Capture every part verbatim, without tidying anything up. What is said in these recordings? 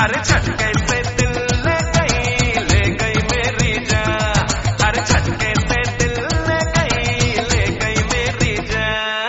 अरे झटके से दिल ले गई, ले गई मेरी जान। अरे झटके से दिल ले गई, ले गई मेरी जान।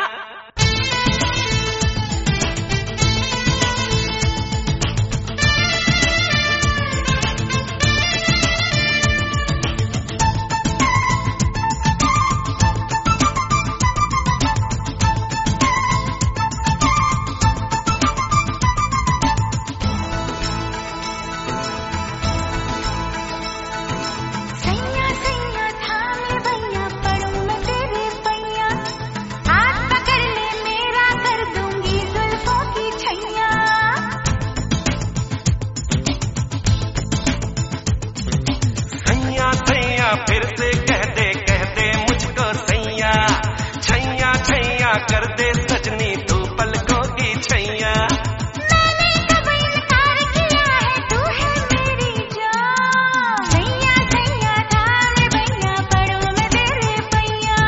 फिर से कह दे कह दे मुझको सैया, छैया छैया कर दे सजनी तू पलकों की छैया। मैंने कब इनकार किया है, तू है मेरी जान। सैया सैया थाम भैया पड़ो मैं तेरे पैया।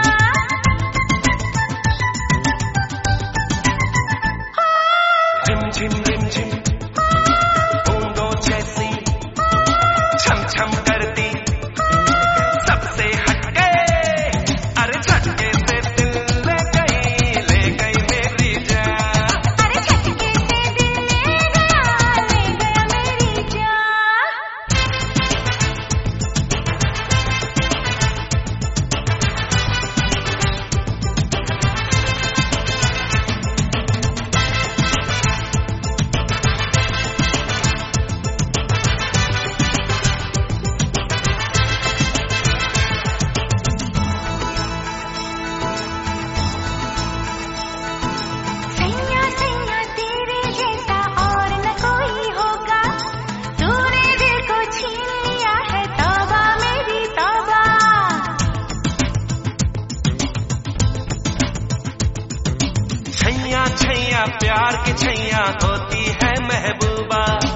रिम झिम रिम झिम बूंदों जैसी छम छम करती छैया छैया प्यार की छैया होती है महबूबा।